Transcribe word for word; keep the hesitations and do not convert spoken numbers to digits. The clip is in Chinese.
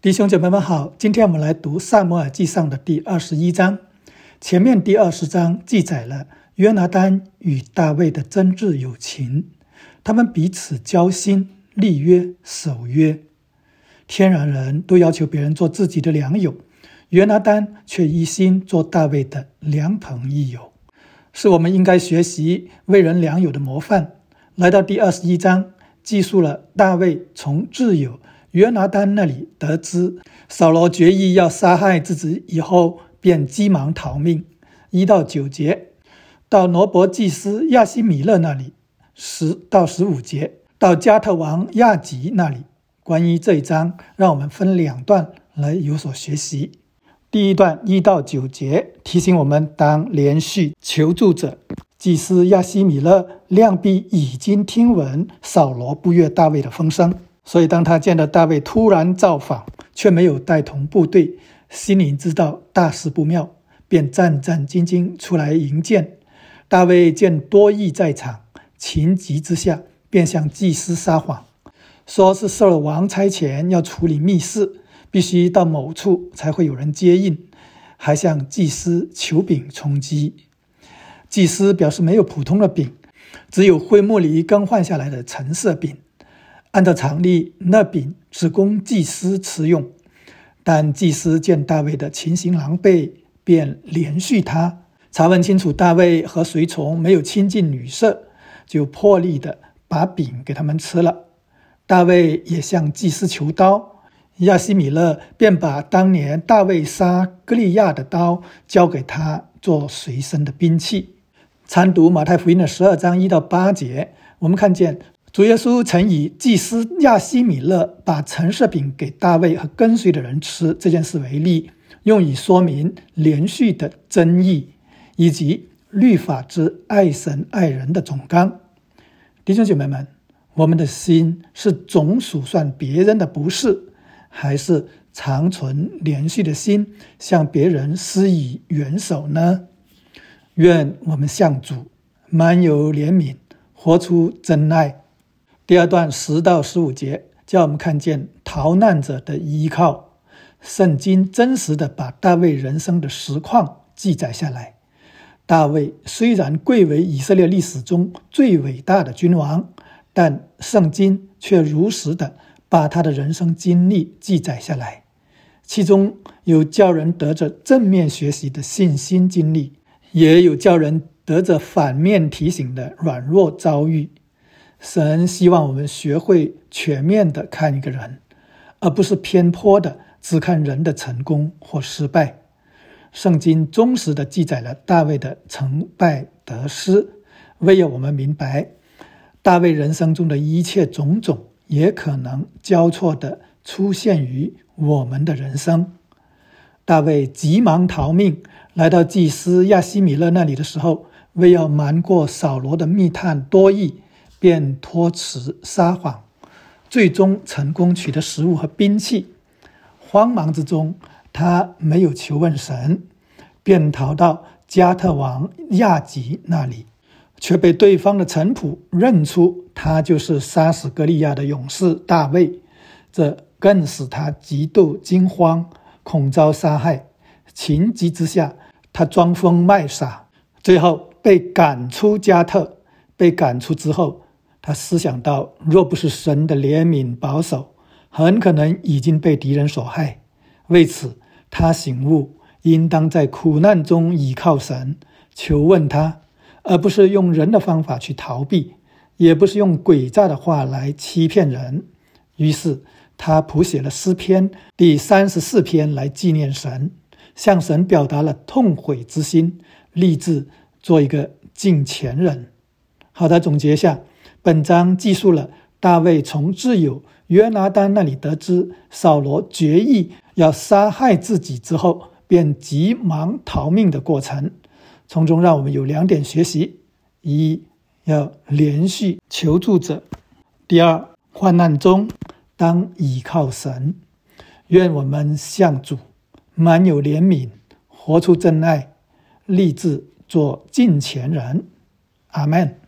弟兄姐妹们好，今天我们来读撒母耳记上的第二十一章。前面第二十章记载了约拿单与大卫的真挚友情，他们彼此交心，立约守约。天然人都要求别人做自己的良友，约拿单却一心做大卫的良朋益友，是我们应该学习为人良友的模范。来到第二十一章，记述了大卫从挚友约拿单那里得知扫罗决意要杀害自己以后，便急忙逃命。一到九节，到挪伯祭司亚希米勒那里。十到十五节，到加特王亚吉那里。关于这一章，让我们分两段来有所学习。第一段一到九节提醒我们当连续求助者。祭司亚希米勒量必已经听闻扫罗不悦大卫的风声，所以当他见到大卫突然造访，却没有带同部队，心里知道大事不妙，便战战兢兢出来迎见。大卫见多益在场，情急之下便向祭司撒谎，说是扫罗王差遣要处理密事，必须到某处才会有人接应，还向祭司求饼充饥。祭司表示没有普通的饼，只有会幕里更换下来的陈设饼。按照常例，那饼只供祭司吃用，但祭司见大卫的情形狼狈，便连续他，查问清楚大卫和随从没有亲近女色，就破例的把饼给他们吃了。大卫也向祭司求刀，亚希米勒便把当年大卫杀歌利亚的刀交给他做随身的兵器。参读马太福音的十二章一到八节，我们看见主耶稣曾以祭司亚希米勒把陈设饼给大卫和跟随的人吃这件事为例，用以说明连续的真义以及律法之爱神爱人的总纲。弟兄姐妹们，我们的心是总数算别人的不是，还是常存连续的心向别人施以援手呢？愿我们向主满有怜悯，活出真爱。第二段十到十五节叫我们看见逃难者的依靠。圣经真实的把大卫人生的实况记载下来。大卫虽然贵为以色列历史中最伟大的君王，但圣经却如实的把他的人生经历记载下来，其中有叫人得着正面学习的信心经历，也有叫人得着反面提醒的软弱遭遇。神希望我们学会全面的看一个人，而不是偏颇的只看人的成功或失败。圣经忠实的记载了大卫的成败得失，为要我们明白大卫人生中的一切种种也可能交错的出现于我们的人生。大卫急忙逃命，来到祭司亚希米勒那里的时候，为要瞒过扫罗的密探多益，便托辞撒谎，最终成功取得食物和兵器。慌忙之中，他没有求问神，便逃到加特王亚吉那里，却被对方的臣仆认出他就是杀死歌利亚的勇士大卫，这更使他极度惊慌，恐遭杀害。情急之下，他装疯卖傻，最后被赶出加特。被赶出之后，他思想到若不是神的怜悯保守，很可能已经被敌人所害。为此他醒悟，应当在苦难中倚靠神，求问他，而不是用人的方法去逃避，也不是用诡诈的话来欺骗人。于是他谱写了诗篇第三十四篇来纪念神，向神表达了痛悔之心，立志做一个敬虔人。好的，总结下，本章记述了大卫从挚友约拿单那里得知扫罗决意要杀害自己之后，便急忙逃命的过程，从中让我们有两点学习：一，要连续求助者；第二，患难中当倚靠神。愿我们向主满有怜悯，活出真爱，立志做敬虔人。阿们。